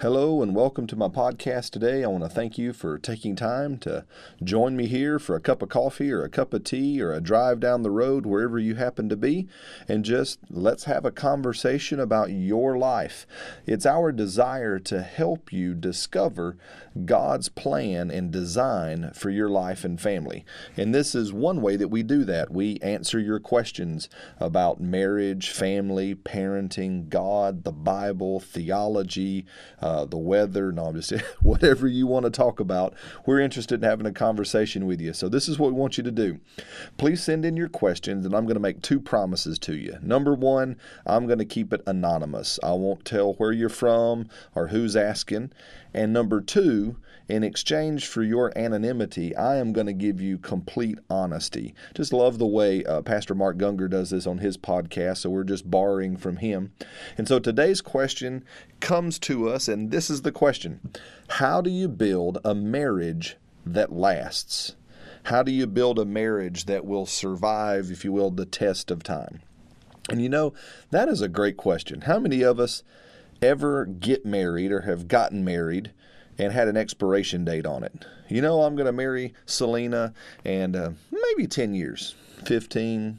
Hello and welcome to my podcast today. I want to thank you for taking time to join me here for a cup of coffee or a cup of tea or a drive down the road wherever you happen to be, and just let's have a conversation about your life. It's our desire to help you discover God's plan and design for your life and family. And this is one way that we do that. We answer your questions about marriage, family, parenting, God, the Bible, theology, the weather, no, I'm just whatever you want to talk about. We're interested in having a conversation with you. So this is what we want you to do. Please send in your questions, and I'm going to make two promises to you. Number one, I'm going to keep it anonymous. I won't tell where you're from or who's asking. And number two, in exchange for your anonymity, I am going to give you complete honesty. Just love the way Pastor Mark Gungor does this on his podcast, so we're just borrowing from him. And so today's question comes to us, and this is the question. How do you build a marriage that lasts? How do you build a marriage that will survive, if you will, the test of time? And you know, that is a great question. How many of us ever get married or have gotten married and had an expiration date on it? You know, I'm going to marry Selena and maybe 10 years, 15,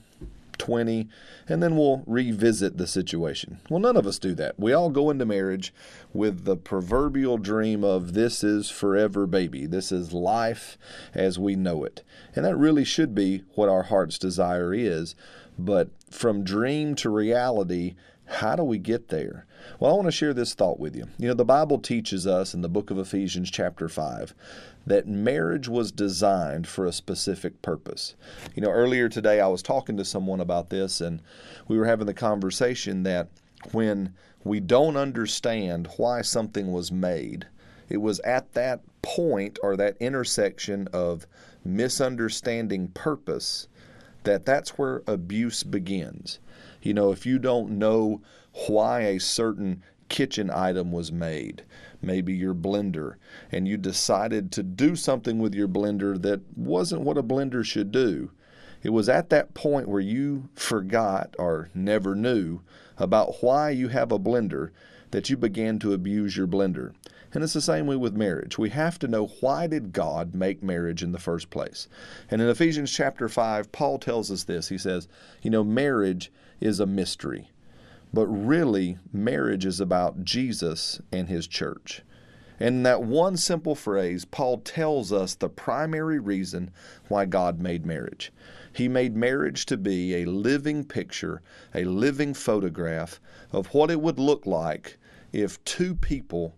20, and then we'll revisit the situation. Well, none of us do that. We all go into marriage with the proverbial dream of this is forever, baby. This is life as we know it. And that really should be what our heart's desire is. But from dream to reality, how do we get there? Well, I want to share this thought with you. You know, the Bible teaches us in the book of Ephesians chapter 5 that marriage was designed for a specific purpose. You know, earlier today I was talking to someone about this, and we were having the conversation that when we don't understand why something was made, it was at that point or that intersection of misunderstanding purpose that's where abuse begins. You know, if you don't know why a certain kitchen item was made, maybe your blender, and you decided to do something with your blender that wasn't what a blender should do, it was at that point where you forgot or never knew about why you have a blender that you began to abuse your blender. And it's the same way with marriage. We have to know, why did God make marriage in the first place? And in Ephesians chapter 5, Paul tells us this. He says, you know, marriage is a mystery. But really, marriage is about Jesus and his church. And in that one simple phrase, Paul tells us the primary reason why God made marriage. He made marriage to be a living picture, a living photograph of what it would look like if two people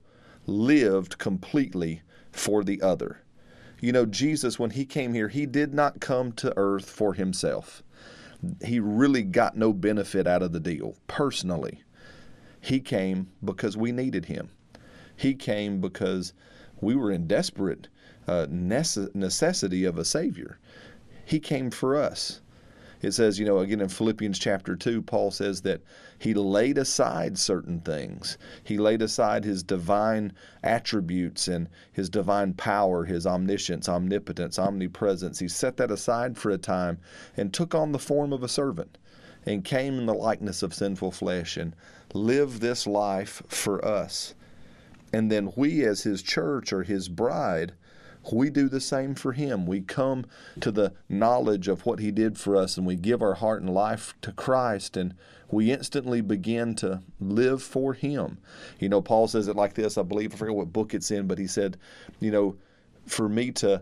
lived completely for the other. You know, Jesus, when he came here, he did not come to earth for himself. He really got no benefit out of the deal, personally. He came because we needed him. He came because we were in desperate necessity of a Savior. He came for us. It says, you know, again in Philippians chapter 2, Paul says that he laid aside certain things. He laid aside his divine attributes and his divine power, his omniscience, omnipotence, omnipresence. He set that aside for a time and took on the form of a servant and came in the likeness of sinful flesh and lived this life for us. And then we as his church or his bride, we do the same for him. We come to the knowledge of what he did for us, and we give our heart and life to Christ, and we instantly begin to live for him. You know, Paul says it like this, I believe, I forget what book it's in, but he said, you know, for me to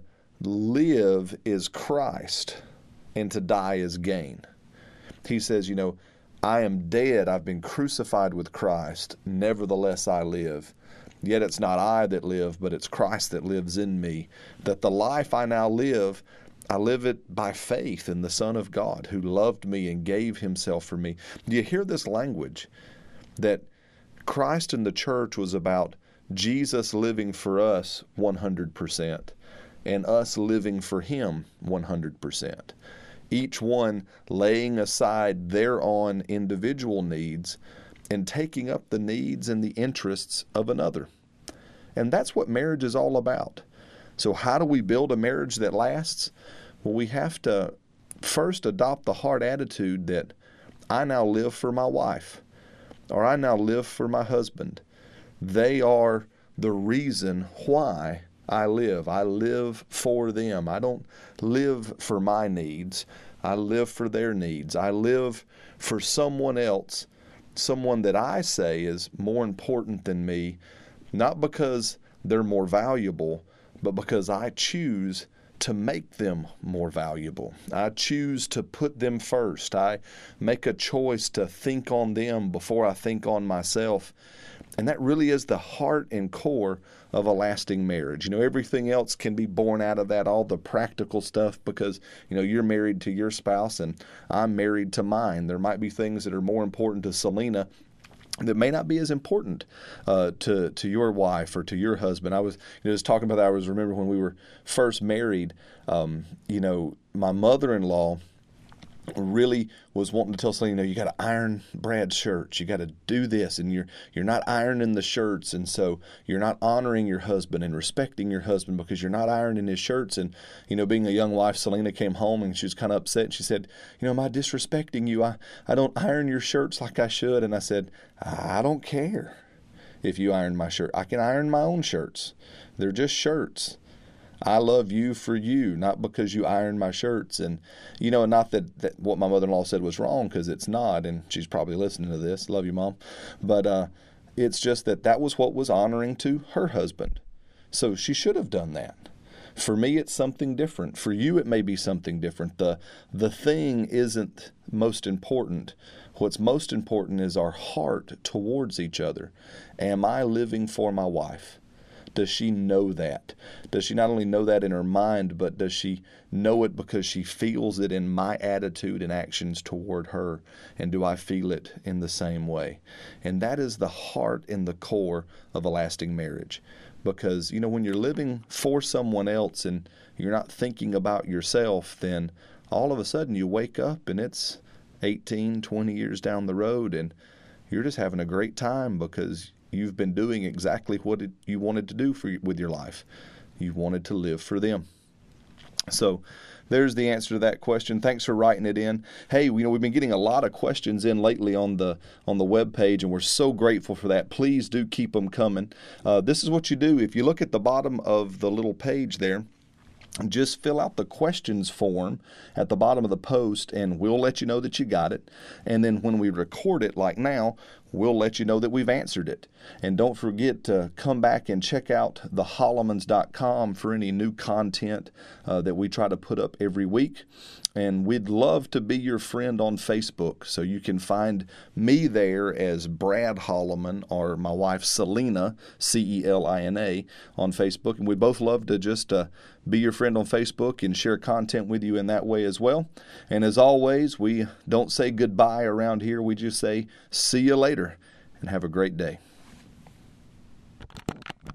live is Christ, and to die is gain. He says, you know, I am dead, I've been crucified with Christ, nevertheless I live. Yet it's not I that live, but it's Christ that lives in me. That the life I now live, I live it by faith in the Son of God who loved me and gave himself for me. Do you hear this language? That Christ and the church was about Jesus living for us 100% and us living for him 100%. Each one laying aside their own individual needs and taking up the needs and the interests of another. And that's what marriage is all about. So how do we build a marriage that lasts? Well, we have to first adopt the heart attitude that I now live for my wife, or I now live for my husband, They are the reason why I live. I live for them. I don't live for my needs. I live for their needs. I live for someone else, someone that I say is more important than me, not because they're more valuable, but because I choose to make them more valuable. I choose to put them first. I make a choice to think on them before I think on myself. And that really is the heart and core of a lasting marriage. Everything else can be born out of that, all the practical stuff, because, you're married to your spouse and I'm married to mine. There might be things that are more important to Selena that may not be as important to your wife or to your husband. I was just talking about that. I remember when we were first married, my mother-in-law really was wanting to tell Selena, you got to iron Brad's shirts. You got to do this, and you're not ironing the shirts, and so you're not honoring your husband and respecting your husband because you're not ironing his shirts. And being a young wife, Selena came home and she was kind of upset. And she said, am I disrespecting you? I don't iron your shirts like I should. And I said, I don't care if you iron my shirt. I can iron my own shirts. They're just shirts. I love you for you, not because you iron my shirts. And, not that what my mother-in-law said was wrong, because it's not, and she's probably listening to this. Love you, Mom. But it's just that was what was honoring to her husband. So she should have done that. For me, it's something different. For you, it may be something different. The thing isn't most important. What's most important is our heart towards each other. Am I living for my wife? Does she know that? Does she not only know that in her mind, but does she know it because she feels it in my attitude and actions toward her? And do I feel it in the same way? And that is the heart and the core of a lasting marriage. Because, when you're living for someone else and you're not thinking about yourself, then all of a sudden you wake up and it's 18, 20 years down the road and you're just having a great time because you've been doing exactly what you wanted to do with your life. You wanted to live for them. So there's the answer to that question. Thanks for writing it in. Hey, we've been getting a lot of questions in lately on the web page, and we're so grateful for that. Please do keep them coming. This is what you do. If you look at the bottom of the little page there, just fill out the questions form at the bottom of the post, and we'll let you know that you got it. And then when we record it, like now, we'll let you know that we've answered it. And don't forget to come back and check out thehollemans.com for any new content that we try to put up every week. And we'd love to be your friend on Facebook. So you can find me there as Brad Holleman, or my wife Selena, Celina, on Facebook. And we'd both love to just be your friend on Facebook and share content with you in that way as well. And as always, we don't say goodbye around here. We just say see you later, and have a great day.